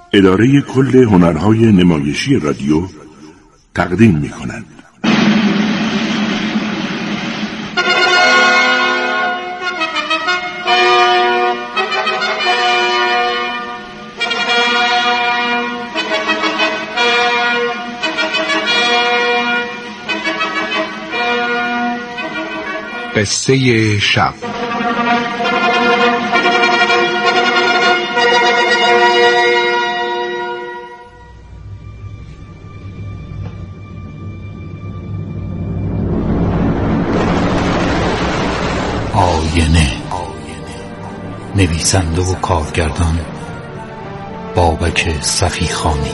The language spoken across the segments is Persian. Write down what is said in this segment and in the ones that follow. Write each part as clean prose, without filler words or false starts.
اداره کل هنرهای نمایشی رادیو تقدیم می‌کند. قصه شب. آینه. نویسنده و کارگردان بابک صفیخانی.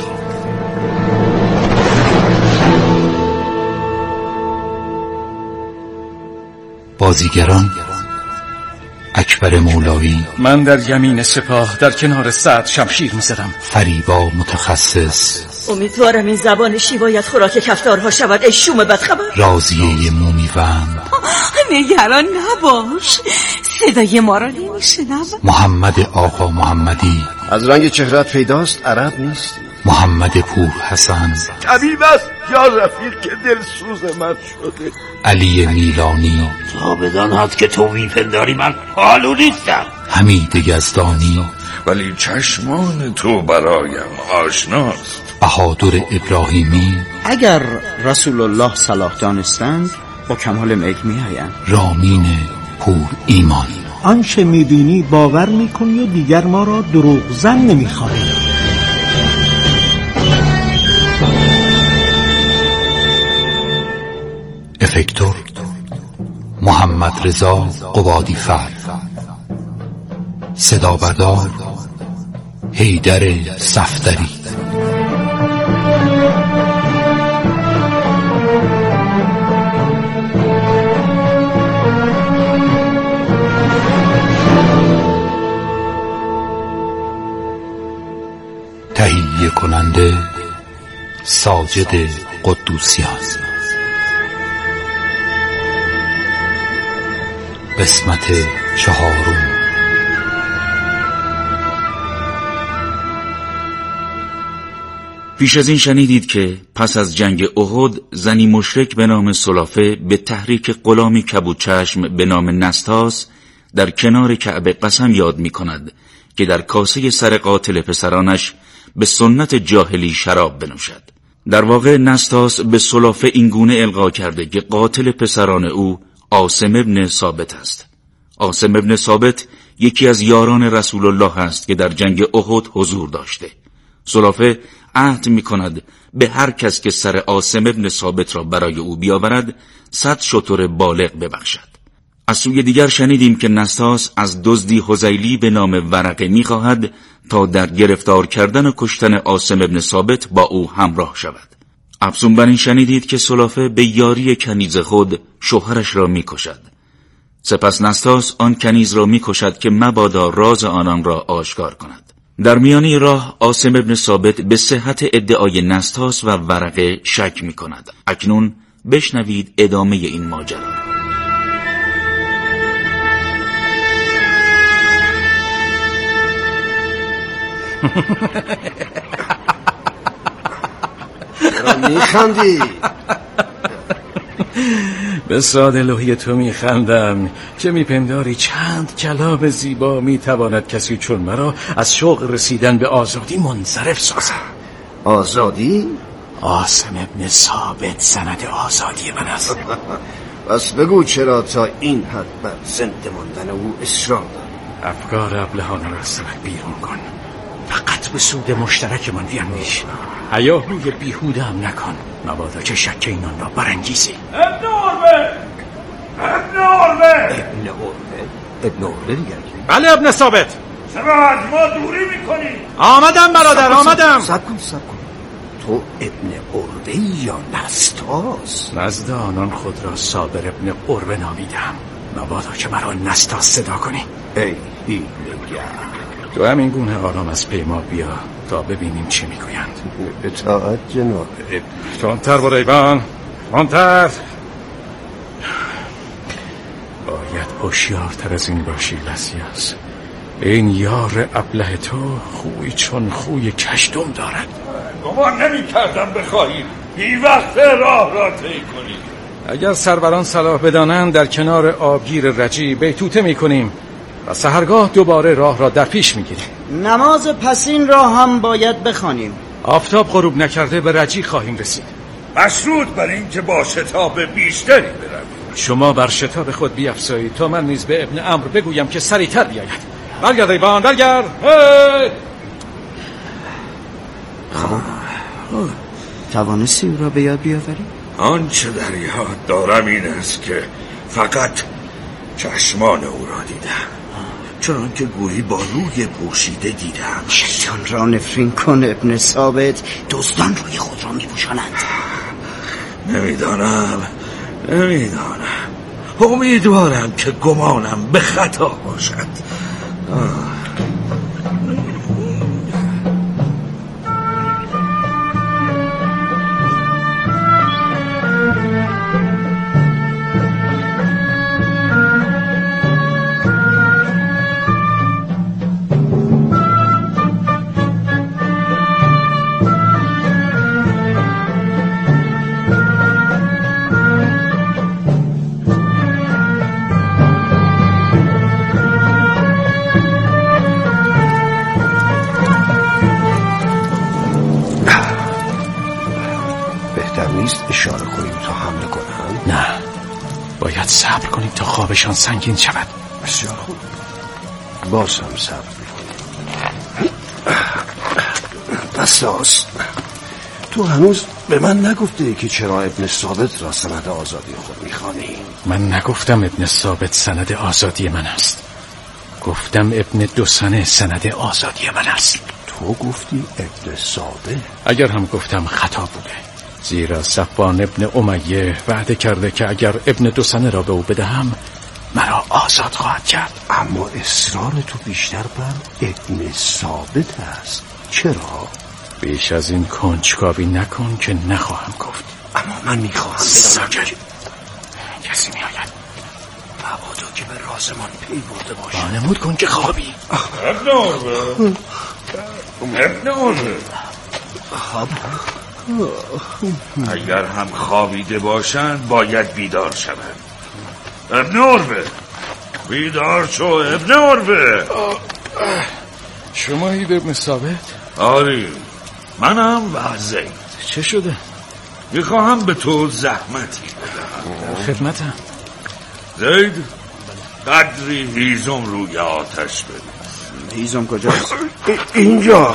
بازیگران: اکبر مولایی، من در یمین سپاه در کنار سعد شمشیر می‌زدم. فریبا متخصص، امیدوارم این زبان شیوایت خوراک کفتارها شود ای شوم بدخبر. راضیه مومیوند، نگران نباش، صدای ما را نمی‌شنوم. محمد آقا محمدی، از رنگ چهرت پیداست عرب نیست. محمد پور حسن، طبیب است یا رفیق که دلسوز من شده. علی میلانی، تا بداند که تو میپنداری من حالو نیستم. حمید یزدانی، ولی چشمان تو برایم آشناست. بهادر ابراهیمی، اگر رسول الله صلاح دانستند با کمال میل میآیند. رامین پور ایمان. آنچه میبینی باور میکنی و دیگر ما را دروغزن نمیخواهی. افکتور: محمد رضا قبادی فر. صدا بردار: حیدر صفدری. تهیه کننده ساجد قدوسیان. قسمت 4. پیش از این شنیدید که پس از جنگ احد زنی مشرک به نام سلافه به تحریک غلامی کبودچشم به نام نستاس در کنار کعبه قسم یاد می کند که در کاسه سر قاتل پسرانش به سنت جاهلی شراب بنوشد. در واقع نستاس به سلافه اینگونه القا کرده که قاتل پسران او عاصم ابن ثابت است. عاصم ابن ثابت یکی از یاران رسول الله است که در جنگ احد حضور داشته. سلافه عهد می کند به هر کس که سر عاصم ابن ثابت را برای او بیاورد 100 شتر بالغ ببخشد. از سوی دیگر شنیدیم که نستاس از دزدی حذیلی به نام ورقه می خواهد تا در گرفتار کردن و کشتن عاصم ابن ثابت با او همراه شود. افزون بر این شنیدید که سلافه به یاری کنیز خود شوهرش را می کشد. سپس نستاس آن کنیز را می کشد که مبادا راز آنان را آشکار کند. در میانه راه عاصم ابن ثابت به صحت ادعای نستاس و ورقه شک می کند. اکنون بشنوید ادامه این ماجرا. میخندی؟ به ساده لوحی تو میخندم که میپنداری چند کلام زیبا میتواند کسی چون مرا از شوق رسیدن به آزادی منصرف سازد. آزادی؟ عاصم ابن ثابت سند آزادی من است. پس بگو چرا تا این حد بر زنده ماندن او اصرار داری؟ افکار ابلهانه را از سرت بیرون کن. فقط به سود مشترک من بیاندیش. هیاهوی بیهوده هم نکن، مبادا که شک اینان را برانگیزی. ابن عروه! ابن عروه! ابن عروه دیگر؟ بله ابن ثابت. چرا از ما دوری میکنی؟ آمدم برادر، آمدم. سب کن تو ابن عروه یا نستاس؟ نزد آنان خود را صابر ابن عروه نامیدم، مبادا که مرا نستاس صدا کنی. ای هیلگر، تو همین گونه آرام از پیما بیا تا ببینیم چی میگویند. اطاعت جناب. تندتر برو ایوان، تندتر. باید هوشیارتر از این باشی لسیاس. این یار ابله تو خوی چون خوی کشتم دارد. گمان نمی کردم بخواهی بی وقت راه را طی کنی. اگر سروران صلاح بدانند در کنار آبگیر رجی بیتوته می کنیم و سحرگاه دوباره راه را در پیش می گیریم. نماز پسین را هم باید بخوانیم. آفتاب غروب نکرده به رجی خواهیم رسید. مشروط بر این که با شتاب بیشتری برویم. شما بر شتاب خود بیفزایید تا من نیز به ابن عمرو بگویم که سریعتر بیاید. برگرد ایوان، برگرد. توانستی او را به یاد بیاوری؟ آنچه در یاد دارم این است که فقط چشمان او را دیدم، چون که گویی با روی پوشیده دیدم. شیطان را نفرین کن ابن ثابت. دزدان روی خود را میپوشانند. نمیدانم. امیدوارم که گمانم به خطا باشد. اشاره کنیم تا حمله کنم؟ نه، باید صبر کنیم تا خوابشان سنگین شود. بسیار خوب، باز هم صبر میکنیم. بساس، تو هنوز به من نگفته که چرا ابن ثابت را سند آزادی خود میخوانی؟ من نگفتم ابن ثابت سند آزادی من است، گفتم ابن دوسنه سند آزادی من است. تو گفتی ابن ثابت؟ اگر هم گفتم خطا بوده، زیرا صفوان ابن امیه وعده کرده که اگر ابن دوسنه را به او بدهم مرا آزاد خواهد کرد. اما اصرار تو بیشتر بر ابن ثابت است. چرا؟ بیش از این کنجکاوی نکن که نخواهم گفت. اما من میخواهم بدانم. کسی میآید. مبادا که به رازمان پی برده باشه. وانمود کن که خوابی. ابن عروه خواب؟ اگر هم خوابیده باشند باید بیدار شوند. ابن عروه بیدار شو. ابن عروه شما اید ابن ثابت؟ آری، منم و زید. چه شده؟ میخواهم به تو زحمتی بدهم. خدمتم. زید، قدری هیزم روی آتش بریز. هیزم کجاست؟ اینجا.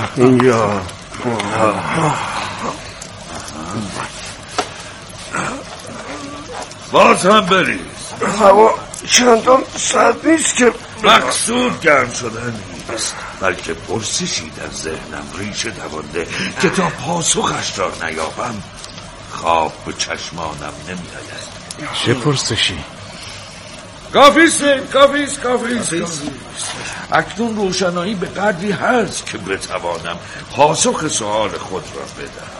باز هم بریز. هوا چندان سرد نیست که مقصود گرم شدن نیست، بلکه پرسشی در ذهنم ریشه دوانده که تا پاسخش را نیابم خواب به چشمانم نمیآید. چه پرسشی؟ کافیست. اکنون روشنایی به قدری هست که بتوانم پاسخ سؤال خود را بدهم.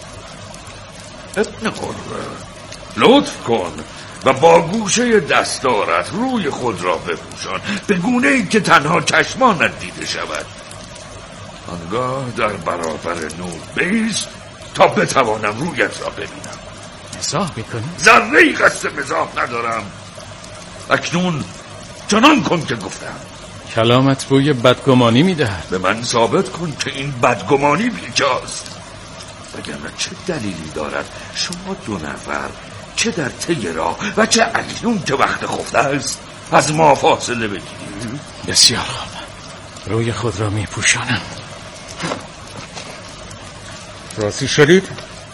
ابن عروه، لطف کن و با گوشه دستارت روی خود را بپوشان به گونه ای که تنها چشمانت دیده شود. آنگاه در برابر نور بایست تا بتوانم رویت را ببینم. مزاح میکنی؟ ذره‌ای قصد مزاح ندارم. اکنون چنان کن که گفتم. کلامت بوی بدگمانی میدهد. به من ثابت کن که این بدگمانی بیجاست. وگرنه چه دلیلی دارد شما دو نفر، چه در طی راه و چه اکنون که وقت خفته است، از ما فاصله بگیرید؟ بسیار خوب، روی خود را میپوشانم. راضی شدید؟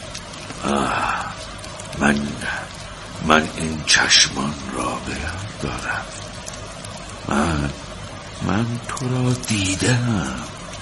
من این چشمان را به یاد دارم. من تو را دیدم.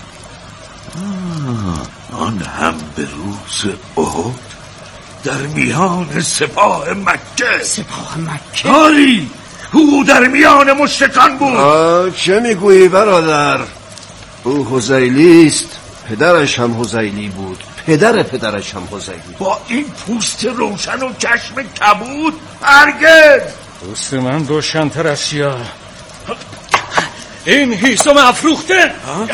آن هم به روز احد در میان سپاه مکه. سپاه مکه؟ آری، او در میان مشرکان بود. چه میگویی برادر؟ او هذیلی است، پدرش هم هذیلی بود، پدرش هم هذیلی. با این پوست روشن و چشم کبود هرگز. پوست من روشن‌تر از سیاه. این هیزم افروخته.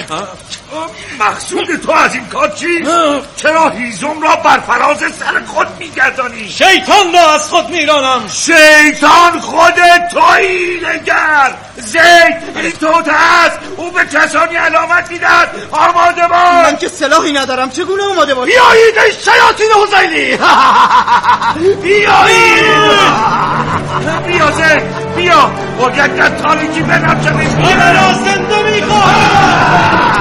مقصود تو از این کار چی؟ چرا هیزم را بر فراز سر خود میگردانی؟ شیطان را از خود میرانم. شیطان خود تویی نگر. زید این توت هست، او به کسانی علامت میدهد آماده باش. من که سلاحی ندارم، چگونه آماده باش؟ بیایید ای شیاطین حذیلی. بیایید. بیا زید بیا، باید در تاریکی بنابشنش. من را زنده میخواهم.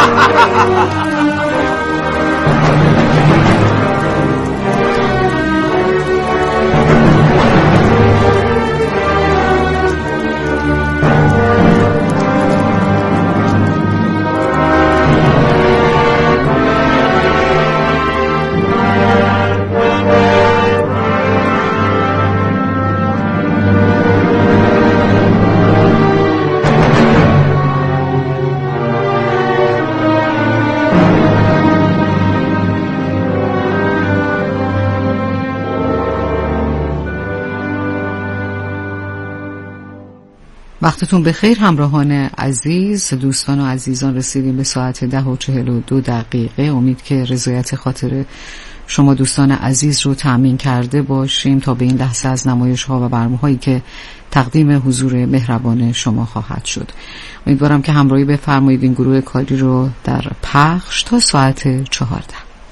وقتتون بخیر همراهان عزیز، دوستان و عزیزان. رسیدیم به ساعت 10:42. امید که رضایت خاطر شما دوستان عزیز رو تأمین کرده باشیم تا به این لحظه از نمایش ها و برنامه هایی که تقدیم حضور مهربان شما خواهد شد. امیدوارم که همراهی بفرمایید این گروه کاری رو در پخش تا ساعت 14.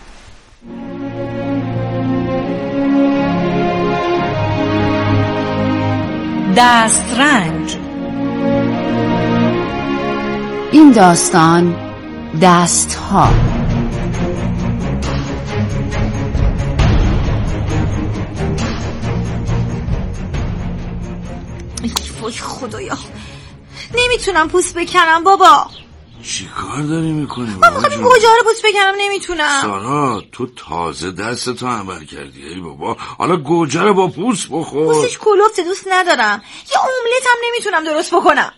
دسترنج. این داستان دستها. وای خدایا، نمیتونم پوست بکنم بابا. چی کار داری میکنی؟ من میخوام گوجه رو پوست بکنم، نمیتونم. سارا تو تازه دستتو عمل کردی ای بابا، حالا گوجه رو با پوست بخور. پوستش کلفته، دوست ندارم. یه املت هم نمیتونم درست بکنم.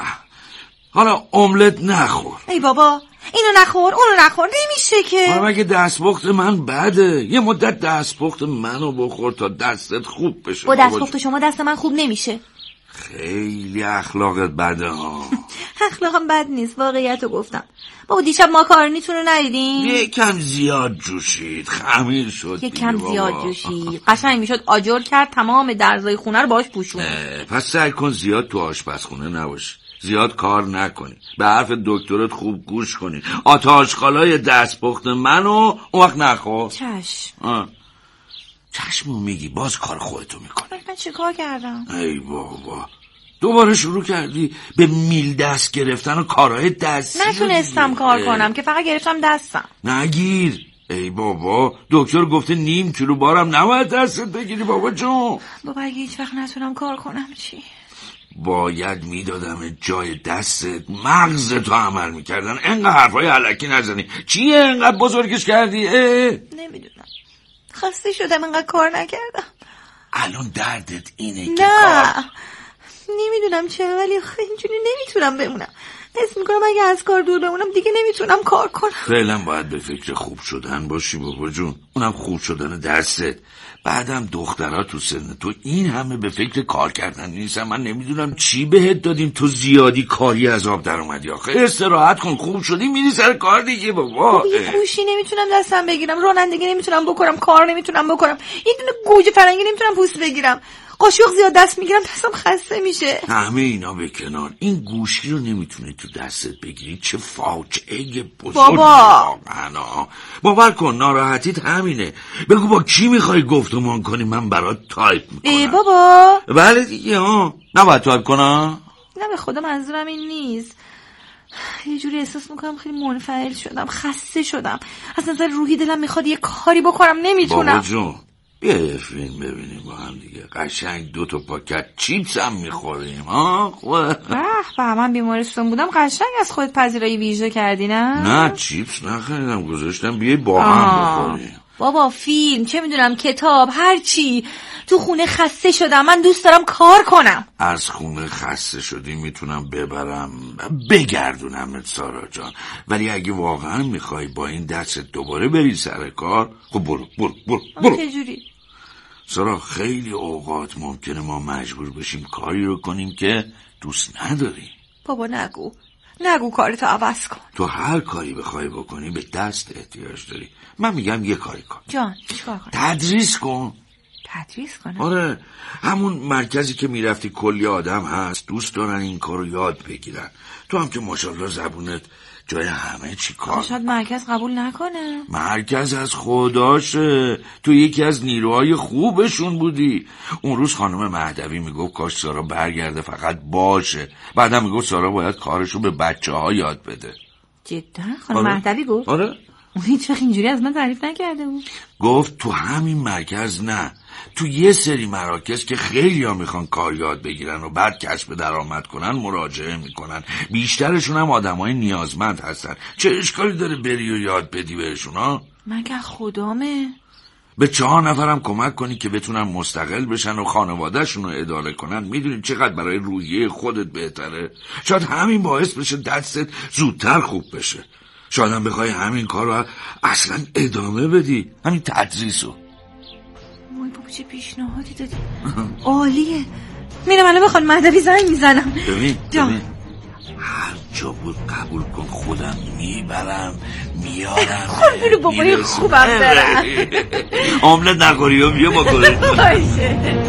حالا املت نخور. ای بابا اینو نخور اونو نخور، نمیشه که. حالا مگه دستپخت من بده؟ یه مدت دستپخت منو بخور تا دستت خوب بشه. با دستپخت شما دست من خوب نمیشه. خیلی اخلاقت بده ها. اخلاقم بد نیست، واقعیتو گفتم. بابا دیشب ماکارونیتون رو ندیدین؟ یکم زیاد جوشید، خمیر شد. یکم زیاد جوشید، قشنگ میشد آجر کرد، تمام درزای خونه رو باش پوشون. پس سعی کن زیاد تو آشپزخونه نباشی، زیاد کار نکنی، به حرف دکترت خوب گوش کنی. آتاشخالای دستپخت منو اون وقت نخور. چشم. چشمو میگی، باز کار خودتو میکنی. من چه کار کردم؟ ای بابا دوباره شروع کردی به میل دست گرفتن و کارهای دستی. نتونستم کار کنم که فقط گرفتم دستم. نگیر. ای بابا دکتر گفته 0.5 کیلو بارم نباید دستت بگیری بابا جون. بابا اگه هیچ وقت نتونم کار کنم چی؟ باید میدادم جای دستت مغزتو عمل میکردن. انقدر حرفای علکی نزنی. چیه انقدر بزرگش کردی؟ نمیدونم، خسته شدم انقدر کار نکردم. الان دردت اینه که نه نمیدونم چرا، ولی اینجوری نمیتونم بمونم. حس میکنم اگه از کار دور بمونم دیگه نمیتونم کار کنم. فعلا باید به فکر خوب شدن باشی بابا جون، اونم خوب شدن دستت. بعدم دخترها تو سن تو این همه به فکر کار کردن نیستن. من نمیدونم چی بهت دادیم تو زیادی کاری از آب در اومدی. آخه استراحت کن، خوب شدی میری سر کار دیگه بابا. یه گوشی نمیتونم دستم بگیرم، رانندگی نمیتونم بکنم، کار نمیتونم بکنم، یه دونه گوجه فرنگی نمیتونم پوست بگیرم، قاشق زیاد دست میگیرم دستم خسته میشه. همه اینا به کنار، این گوشی رو نمیتونی تو دستت بگیری، چه فاجعه بزرگ. بابا باور کن ناراحتیت همینه. بگو با کی میخوای گفتمان کنی، من برات تایپ میکنم. بابا بله دیگه نباید تایپ کنم. نه به خدا منظورم این نیست. یه جوری احساس میکنم خیلی منفعل شدم، خسته شدم، از نظر روحی دلم میخواد یه کاری بکنم نمیتونم. بابا جون بیا یه فیلم ببینیم با هم دیگه، قشنگ 2 پاکت چیپس هم میخوریم. خوبه؟ به من بیمارستان بودم قشنگ از خودت پذیرایی ویژه کردی نه چیپس نخریدم، گذاشتم بیای با هم بخوریم. بابا فیلم، چه میدونم، کتاب، هر چی. تو خونه خسته شدم، من دوست دارم کار کنم. از خونه خسته شدی میتونم ببرم بگردونم سارا جان، ولی اگه واقعا میخوای با این دست دوباره بری سر کار، خب برو. چه جوری؟ سارا خیلی اوقات ممکنه ما مجبور بشیم کاری رو کنیم که دوست نداریم. بابا نگو کارتو عوض کن. تو هر کاری بخوای بکنی به دست احتیاج داری. من میگم یه کاری کن. جان چیکار کنم؟ تدریس کن. تدریس کنم؟ آره، همون مرکزی که میرفتی کلی آدم هست دوست دارن این کارو یاد بگیرن. تو هم که ماشاءالله زبونت جای همه چی کار. شاید مرکز قبول نکنه. مرکز از خداشه، تو یکی از نیروهای خوبشون بودی. اون روز خانم مهدوی میگفت کاش سارا برگرده فقط باشه. بعدم میگفت سارا باید کارشو به بچه‌ها یاد بده. جدا؟ خانم مهدوی گفت؟ آره. اون هیچ وقت اینجوری از من تعریف نکرده بود. گفت تو همین مرکز نه، تو یه سری مراکز که خیلی ها میخوان کار یاد بگیرن و بعد کسب درآمد کنن مراجعه میکنن. بیشترشون هم آدمای نیازمند هستن. چه اشکالی داره بری و یاد بدی بهشون ها؟ مگه خدامه؟ به 4 نفرم کمک کنی که بتونن مستقل بشن و خانوادهشون رو اداره کنن. میدونی چقدر برای روحیه خودت بهتره؟ شاید همین باعث بشه دستت زودتر خوب بشه. شاید هم بخوای همین کار رو اصلا ادامه بدی، همین تدریسو. وای بابا چه پیشنهادی دادی. عالیه. میرم الان بخوام مهدوی زنگ میزنم. ببین هر جا بود قبول کن، خودم میبرم میارم. خوربونو بابای خوبم برم. آملت نخوری و بیا با کنه. باشه.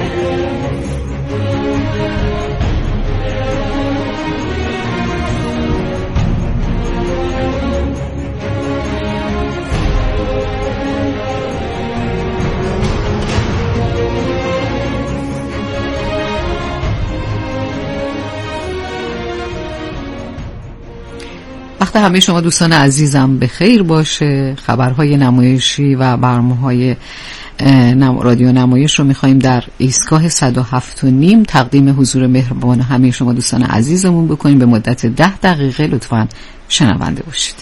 وقت همه شما دوستان عزیزم به خیر باشه. خبرهای نمایشی و برنامه‌های رادیو نمایش رو می‌خوایم در ایستگاه 107.5 تقدیم حضور مهربان همه شما دوستان عزیزمون بکنیم. به مدت 10 دقیقه لطفاً شنونده باشید.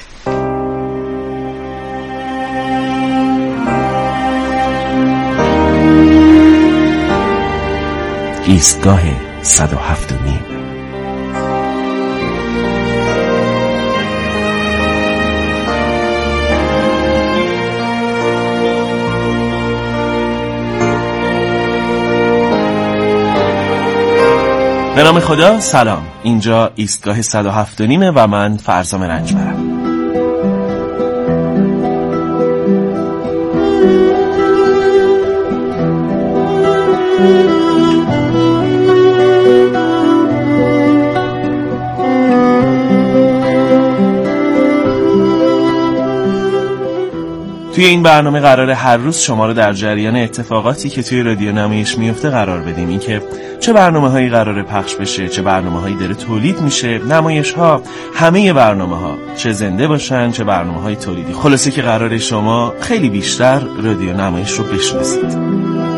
ایستگاه 107.5. به نام خدا، سلام. اینجا ایستگاه 107.5 و من فرزام رنجبرم. توی این برنامه قراره هر روز شما رو در جریان اتفاقاتی که توی رادیو نمایش میفته قرار بدیم. این که چه برنامه‌هایی قراره پخش بشه، چه برنامه‌هایی داره تولید میشه، نمایش‌ها، همه برنامه‌ها، چه زنده باشن چه برنامه‌های تولیدی. خلاصه که قراره شما خیلی بیشتر رادیو نمایش رو بشناسید.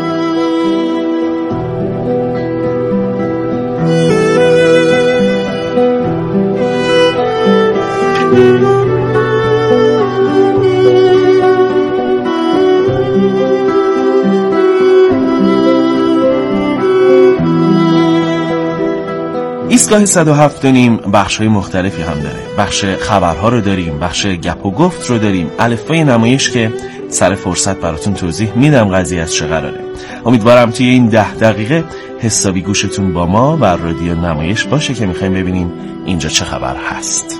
ایستگاه 107.5 بخش‌های مختلفی هم داره. بخش خبرها رو داریم، بخش گپ و گفت رو داریم، الفبای نمایش که سر فرصت براتون توضیح میدم قضیه از چه قراره. امیدوارم توی این 10 دقیقه حسابی گوشتون با ما و رادیو نمایش باشه که میخوایم ببینیم اینجا چه خبر هست.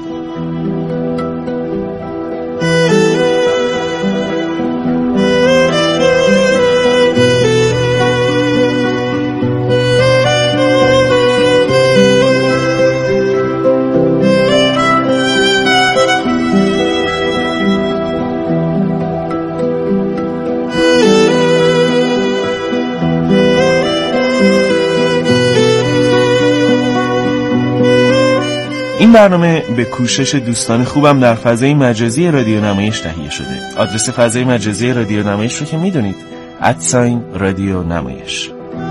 این برنامه به کوشش دوستان خوبم در فضای مجازی رادیو نمایش تهیه شده. آدرس فضای مجازی رادیو نمایش رو که میدونید، @رادیو نمایش.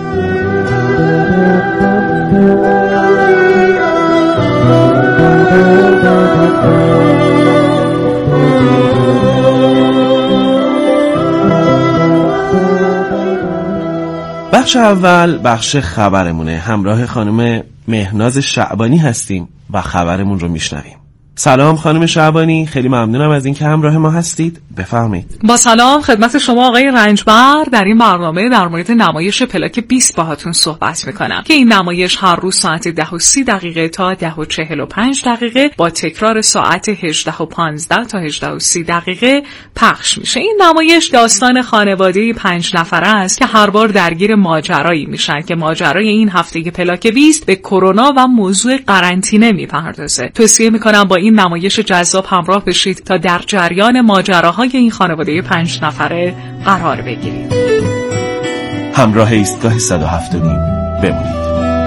بخش اول بخش خبرمونه. همراه خانم مهناز شعبانی هستیم و خبرمون رو میشنویم. سلام خانم شعبانی، خیلی ممنونم از اینکه همراه ما هستید. بفرمایید. با سلام خدمت شما آقای رنجبر. در این برنامه در مورد نمایش پلاک 20 باهاتون صحبت میکنم که این نمایش هر روز ساعت 10:30 تا 10:45 با تکرار ساعت 18:15 تا 18:30 پخش میشه. این نمایش داستان خانواده 5 نفره است که هر بار درگیر ماجرایی میشن که ماجرای این هفته پلاک 20 به کرونا و موضوع قرنطینه میپردازه. توصیه میکنم با این نمایش جذاب همراه بشید تا در جریان ماجراهای این خانواده 5 نفره قرار بگیرید. همراه ایستگاه 107 بمونید.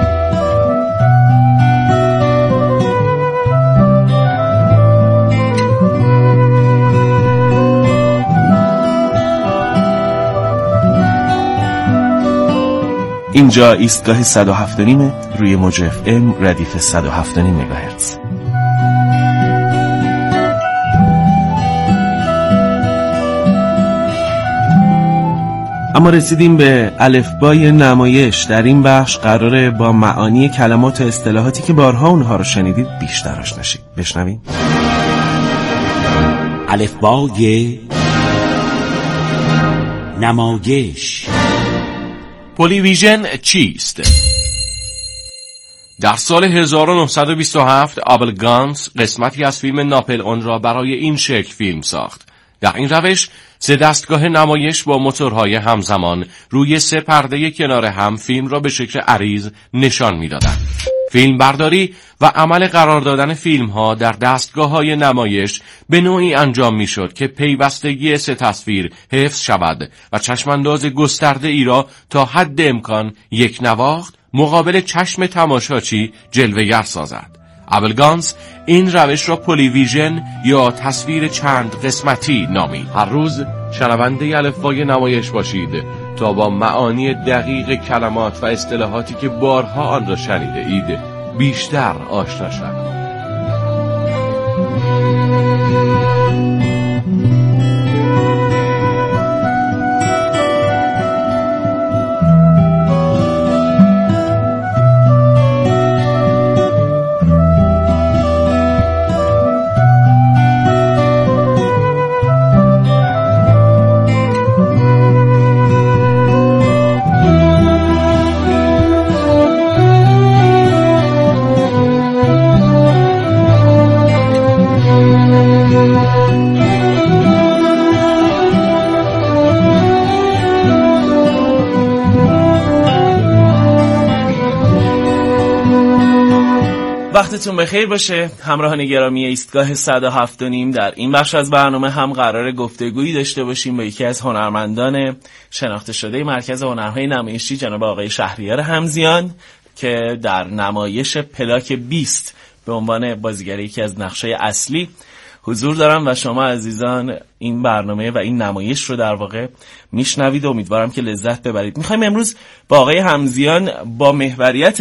اینجا ایستگاه 107 روی موج FM ردیف 107 مگاهرتز. اما رسیدیم به الفبای نمایش. در این بخش قراره با معانی کلمات و اصطلاحاتی که بارها اونها رو شنیدید بیشتر آشنا شید. بشنویم. الفبای نمایش. پلیویژن چیست؟ در سال 1927 آبل گانس قسمتی از فیلم ناپلئون را برای این شکل فیلم ساخت. در این روش 3 دستگاه نمایش با موتورهای همزمان روی 3 پرده کنار هم فیلم را به شکل عریض نشان می‌دادند. فیلم برداری و عمل قرار دادن فیلم ها در دستگاه های نمایش به نوعی انجام می شد که پیوستگی 3 تصویر حفظ شود و چشمانداز گسترده ای را تا حد امکان یک نواخت مقابل چشم تماشاچی جلوه‌گر سازد. آبل گانس این روش را پلیویژن یا تصویر چند قسمتی نامید. هر روز شنونده الفبای نمایش باشید تا با معانی دقیق کلمات و اصطلاحاتی که بارها آن را شنیده اید بیشتر آشنا شوید. وقتتون بخیر باشه همراهان گرامی ایستگاه 107 در این بخش از برنامه هم قرار گفتگویی داشته باشیم با یکی از هنرمندان شناخته شده مرکز هنرهای نمایشی جناب آقای شهریار همزیان که در نمایش پلاک 20 به عنوان بازیگر یکی از نقشای اصلی حضور دارم و شما عزیزان این برنامه و این نمایش رو در واقع میشنوید و امیدوارم که لذت ببرید. میخوایم امروز با آقای همزیان با محوریت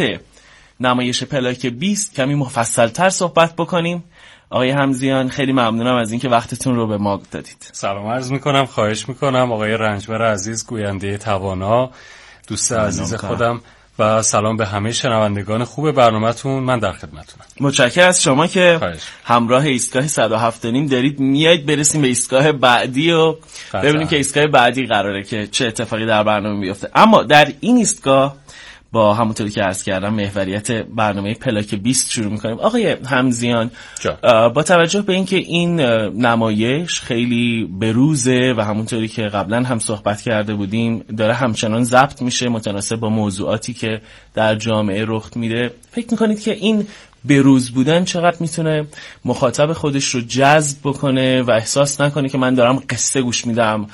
نمایش پلاک 20 کمی مفصل‌تر صحبت بکنیم. آقای همزیان خیلی ممنونم از اینکه وقتتون رو به ما دادید. سلام عرض میکنم، خواهش میکنم. آقای رنجبر عزیز، گوینده توانا، دوست عزیز خودم و سلام به همه شنوندگان خوب برنامه‌تون. من در خدمتتونم. متشکرم از شما که همراه ایستگاه 107 دارید میایید برسیم به ایستگاه بعدی و ببینیم که ایستگاه بعدی قراره که چه اتفاقی در برنامه بیفته. اما در این ایستگاه با همونطوری که عرض کردم محوریت برنامه پلاک 20 شروع میکنیم. آقای همزیان، با توجه به اینکه این نمایش خیلی بروزه و همونطوری که قبلا هم صحبت کرده بودیم داره همچنان ضبط میشه متناسب با موضوعاتی که در جامعه رخ میده، فکر میکنید که این بروز بودن چقدر میتونه مخاطب خودش رو جذب بکنه و احساس نکنه که من دارم قصه گوش میدم،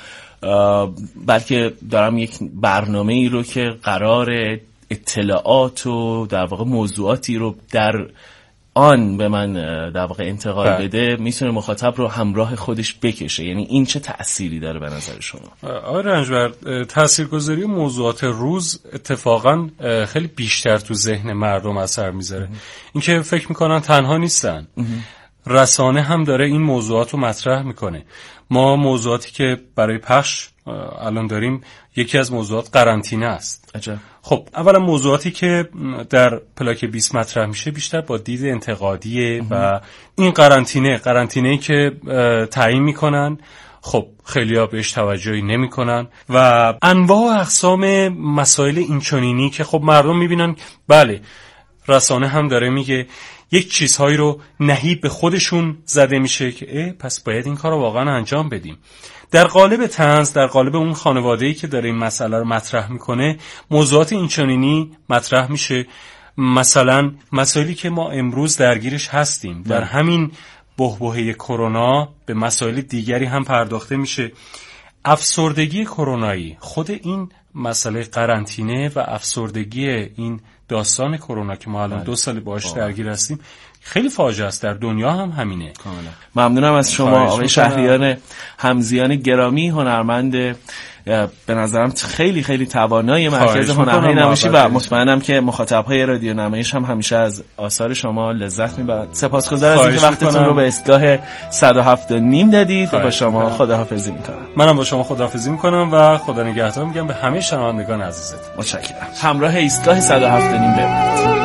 بلکه دارم یک برنامه ای رو که قراره اطلاعات و در واقع موضوعاتی رو در آن به من در واقع انتقال بده، میتونه مخاطب رو همراه خودش بکشه؟ یعنی این چه تأثیری داره به نظر شما؟ آقای رنجبر، تاثیرگذاری موضوعات روز اتفاقا خیلی بیشتر تو ذهن مردم اثر میذاره. اینکه فکر میکنن تنها نیستن رسانه هم داره این موضوعات رو مطرح میکنه. ما موضوعاتی که برای پخش الان داریم، یکی از موضوعات قرنطینه است. عجب. خب اولا موضوعاتی که در پلاک 20 مطرح میشه بیشتر با دید انتقادیه و این قرنطینه‌ای که تعیین میکنن، خب خیلی‌ها بهش توجهی نمی‌کنن و انواع و اقسام مسائل اینچنینی که خب مردم می‌بینن بله رسانه هم داره میگه یک چیزهایی رو نهیب به خودشون زده میشه که پس باید این کار رو واقعا انجام بدیم. در قالب طنز، در قالب اون خانواده‌ای که داره این مسئله رو مطرح میکنه، موضوعات اینچنینی مطرح میشه. مثلا مسائلی که ما امروز درگیرش هستیم، در همین بحبوحه کرونا به مسائل دیگری هم پرداخته میشه. افسردگی کرونایی، خود این مسئله قرنطینه و افسردگی این داستان کرونا که ما الان 2 سال باهاش درگیر هستیم خیلی فاجعه است. در دنیا هم همینه. ممنونم از شما آقای شهریار همزیان گرامی، هنرمند به نظرم خیلی خیلی توانای مرکز هنرهای نمایشی و مطمئنم که مخاطبهای رادیو نمایش هم همیشه از آثار شما لذت میبرند. سپاسگزارم از اینکه وقتتون رو به ایستگاه 107.5 دادید و با شما خداحافظی میکنم. منم با شما خداحافظی میکنم و خدا نگهدار میگم به همه شنوندگان عزیزت. متشکرم. همراه ایستگاه 107.5 بمونید.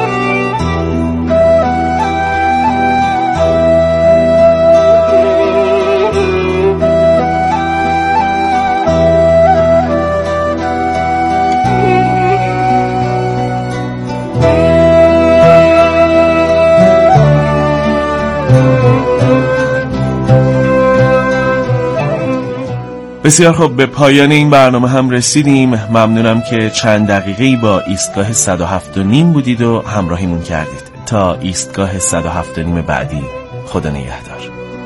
بسیار خوب، به پایان این برنامه هم رسیدیم. ممنونم که چند دقیقه‌ای با ایستگاه 107.5 بودید و همراهیمون کردید. تا ایستگاه 107.5 بعدی، خدا نگهدار.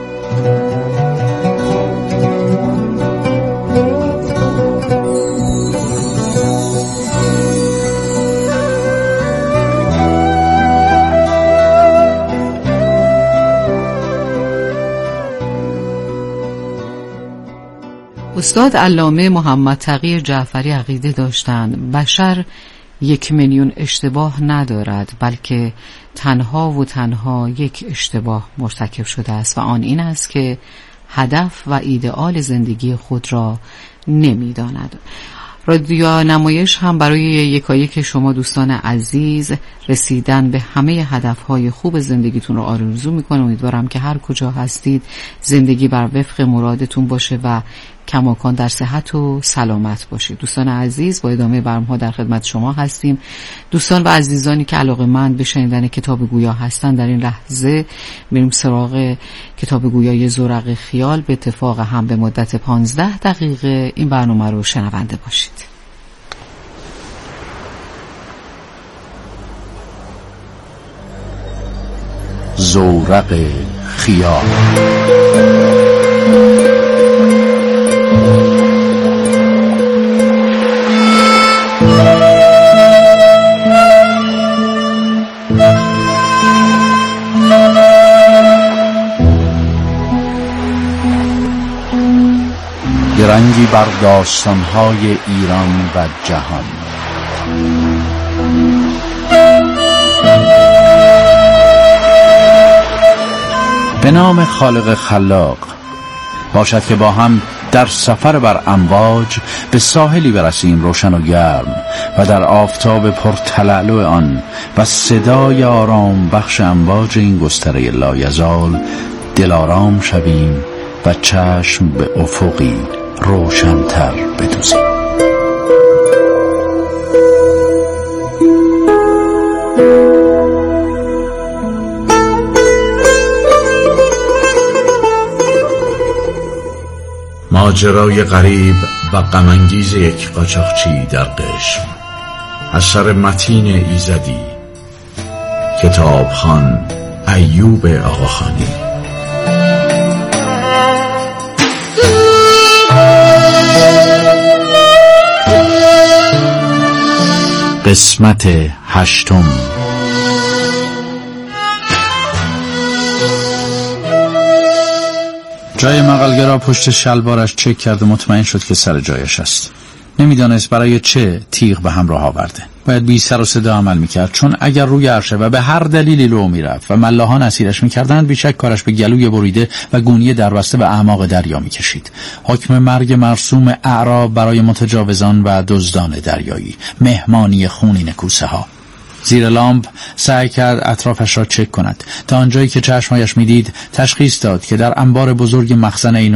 استاد علامه محمد تقی جعفری عقیده داشتند بشر 1,000,000 اشتباه ندارد، بلکه تنها و تنها یک اشتباه مرتکب شده است و آن این است که هدف و ایدئال زندگی خود را نمی‌داند. رادیو نمایش هم برای یکایک شما دوستان عزیز رسیدن به همه هدفهای خوب زندگیتون رو آرزو میکنم. امیدوارم که هر کجا هستید زندگی بر وفق مرادتون باشه و کماکان در صحت و سلامت باشید. دوستان عزیز، با ادامه برنامه‌ها در خدمت شما هستیم. دوستان و عزیزانی که علاقه‌مند به شنیدن کتاب گویا هستن، در این لحظه میریم سراغ کتاب گویای زورق خیال. به اتفاق هم به مدت 15 دقیقه این برنامه رو شنونده باشید. زورق خیال. درنگی بر داستان‌های ایران و جهان. به نام خالق خلاق، باشد که با هم در سفر بر امواج به ساحلی برسیم روشن و گرم و در آفتاب پرتلالو آن و صدای آرام بخش امواج این گستره لایزال دلارام شویم و چشم به افقی روشن‌تر بدوزیم. ماجرای غریب و غم‌انگیز یک قاچاقچی در قشم، اثر متین ایزدی، کتابخوان ایوب آقاخانی. قسمت 8. جای مغلگرا پشت شلوارش چک کرد و مطمئن شد که سر جایش است. نمیدانست برای چه تیغ به همراه آورده. باید بی سر و صدا عمل میکرد، چون اگر روی عرشه و به هر دلیلی لو میرفت و ملاحان اسیرش میکردند، بیشک کارش به گلوی بریده و گونی دربسته به اعماق دریا میکشید. حکم مرگ مرسوم اعراب برای متجاوزان و دزدان دریایی، مهمانی خونین کوسه ها. زیر لامپ سعی کرد اطرافش را چک کند. تا آنجایی که چشمایش میدید تشخیص داد که در انبار بزرگ مخزن